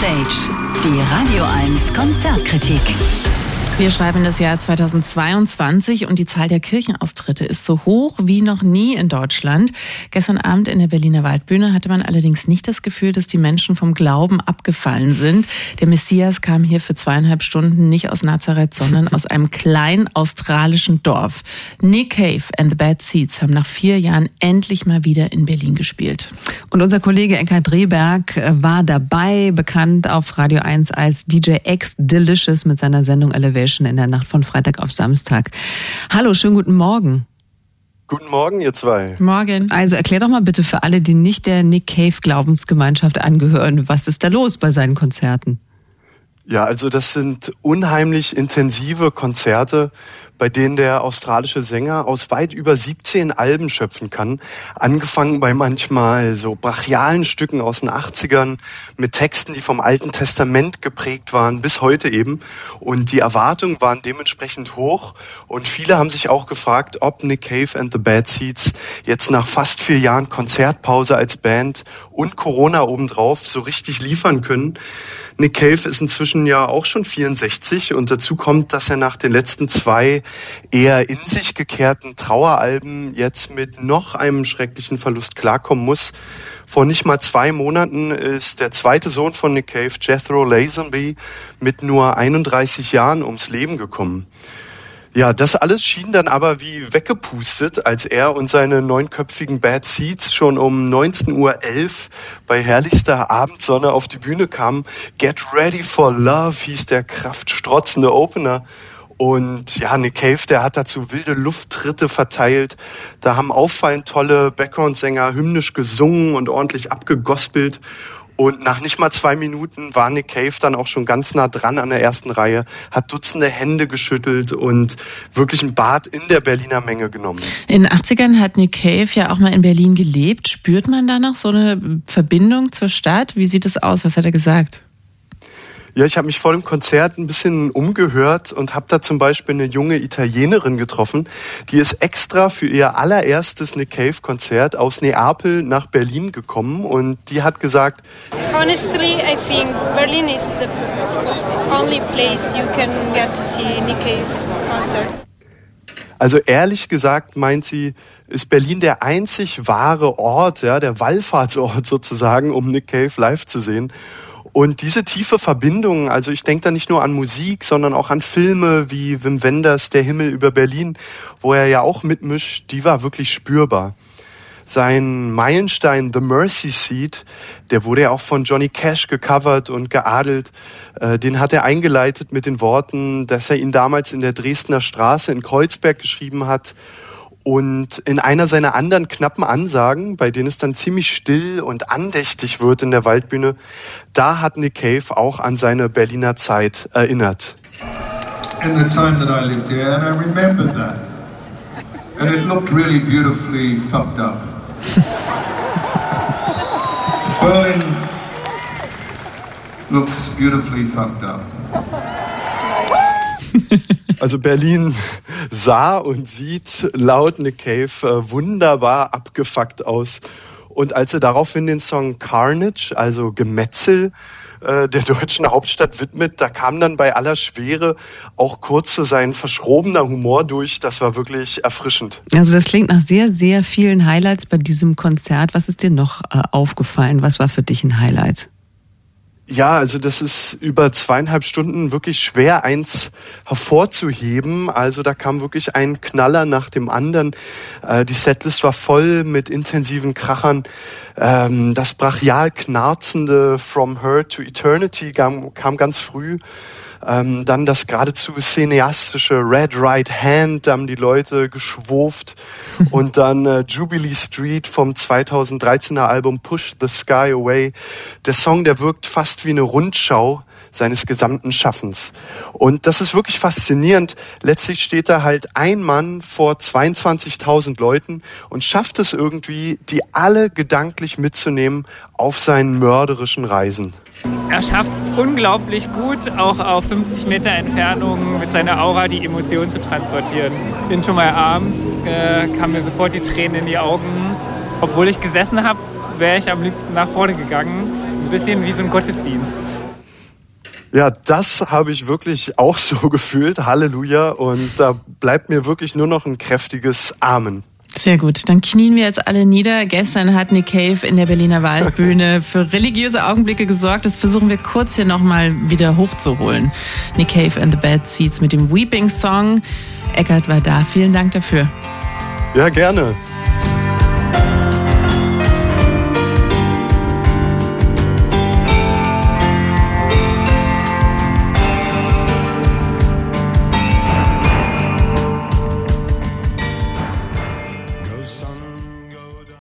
Backstage, die Radio 1 Konzertkritik. Wir schreiben das Jahr 2022 und die Zahl der Kirchenaustritte ist so hoch wie noch nie in Deutschland. Gestern Abend in der Berliner Waldbühne hatte man allerdings nicht das Gefühl, dass die Menschen vom Glauben abgefallen sind. Der Messias kam hier für 2,5 Stunden nicht aus Nazareth, sondern aus einem kleinen australischen Dorf. Nick Cave and the Bad Seeds haben nach 4 Jahren endlich mal wieder in Berlin gespielt. Und unser Kollege Eckhard Rehberg war dabei, bekannt auf Radio 1 als DJ X Delicious mit seiner Sendung Elevation in der Nacht von Freitag auf Samstag. Hallo, schönen guten Morgen. Guten Morgen, ihr zwei. Morgen. Also erklär doch mal bitte für alle, die nicht der Nick Cave Glaubensgemeinschaft angehören, was ist da los bei seinen Konzerten? Ja, also das sind unheimlich intensive Konzerte, bei denen der australische Sänger aus weit über 17 Alben schöpfen kann. Angefangen bei manchmal so brachialen Stücken aus den 80ern mit Texten, die vom Alten Testament geprägt waren, bis heute eben. Und die Erwartungen waren dementsprechend hoch. Und viele haben sich auch gefragt, ob Nick Cave and the Bad Seeds jetzt nach fast 4 Jahren Konzertpause als Band und Corona obendrauf so richtig liefern können. Nick Cave ist inzwischen ja auch schon 64 und dazu kommt, dass er nach den letzten 2 eher in sich gekehrten Traueralben jetzt mit noch einem schrecklichen Verlust klarkommen muss. Vor nicht mal 2 Monaten ist der zweite Sohn von Nick Cave, Jethro Lazenby, mit nur 31 Jahren ums Leben gekommen. Ja, das alles schien dann aber wie weggepustet, als er und seine 9-köpfigen Bad Seeds schon um 19:11 Uhr bei herrlichster Abendsonne auf die Bühne kamen. Get Ready for Love hieß der kraftstrotzende Opener. Und ja, Nick Cave, der hat dazu wilde Lufttritte verteilt. Da haben auffallend tolle Background-Sänger hymnisch gesungen und ordentlich abgegospelt. Und nach nicht mal 2 Minuten war Nick Cave dann auch schon ganz nah dran an der ersten Reihe, hat Dutzende Hände geschüttelt und wirklich ein Bad in der Berliner Menge genommen. In den 80ern hat Nick Cave ja auch mal in Berlin gelebt. Spürt man da noch so eine Verbindung zur Stadt? Wie sieht es aus? Was hat er gesagt? Ja, ich habe mich vor dem Konzert ein bisschen umgehört und habe da zum Beispiel eine junge Italienerin getroffen, die ist extra für ihr allererstes Nick Cave-Konzert aus Neapel nach Berlin gekommen und die hat gesagt: Honestly, I think Berlin is the only place you can get to see Nick Cave's concert. Also ehrlich gesagt, meint sie, ist Berlin der einzig wahre Ort, ja, der Wallfahrtsort sozusagen, um Nick Cave live zu sehen. Und diese tiefe Verbindung, also ich denke da nicht nur an Musik, sondern auch an Filme wie Wim Wenders Der Himmel über Berlin, wo er ja auch mitmischt, die war wirklich spürbar. Sein Meilenstein The Mercy Seat, der wurde ja auch von Johnny Cash gecovert und geadelt. Den hat er eingeleitet mit den Worten, dass er ihn damals in der Dresdner Straße in Kreuzberg geschrieben hat. Und in einer seiner anderen knappen Ansagen, bei denen es dann ziemlich still und andächtig wird in der Waldbühne, da hat Nick Cave auch an seine Berliner Zeit erinnert. In the time that I lived here, and I remembered that. And it looked really beautifully fucked up. Berlin looks beautifully fucked up. Also Berlin sah und sieht laut Nick Cave wunderbar abgefuckt aus. Und als er daraufhin den Song Carnage, also Gemetzel, der deutschen Hauptstadt widmet, da kam dann bei aller Schwere auch kurz so sein verschrobener Humor durch. Das war wirklich erfrischend. Also das klingt nach sehr, sehr vielen Highlights bei diesem Konzert. Was ist dir noch aufgefallen? Was war für dich ein Highlight? Ja, also das ist über 2,5 Stunden wirklich schwer eins hervorzuheben. Also da kam wirklich ein Knaller nach dem anderen. Die Setlist war voll mit intensiven Krachern. Das brachial knarzende From Her to Eternity kam ganz früh. Dann das geradezu cineastische Red Right Hand, da haben die Leute geschwurft. Und dann Jubilee Street vom 2013er Album Push the Sky Away. Der Song, der wirkt fast wie eine Rundschau seines gesamten Schaffens. Und das ist wirklich faszinierend. Letztlich steht da halt ein Mann vor 22.000 Leuten und schafft es irgendwie, die alle gedanklich mitzunehmen auf seinen mörderischen Reisen. Er schafft es unglaublich gut, auch auf 50 Meter Entfernung mit seiner Aura die Emotionen zu transportieren. Ich bin schon mal abends, kamen mir sofort die Tränen in die Augen. Obwohl ich gesessen habe, wäre ich am liebsten nach vorne gegangen. Ein bisschen wie so ein Gottesdienst. Ja, das habe ich wirklich auch so gefühlt. Halleluja. Und da bleibt mir wirklich nur noch ein kräftiges Amen. Sehr gut, dann knien wir jetzt alle nieder. Gestern hat Nick Cave in der Berliner Waldbühne für religiöse Augenblicke gesorgt. Das versuchen wir kurz hier nochmal wieder hochzuholen. Nick Cave and the Bad Seeds mit dem Weeping Song. Eckart war da. Vielen Dank dafür. Ja, gerne.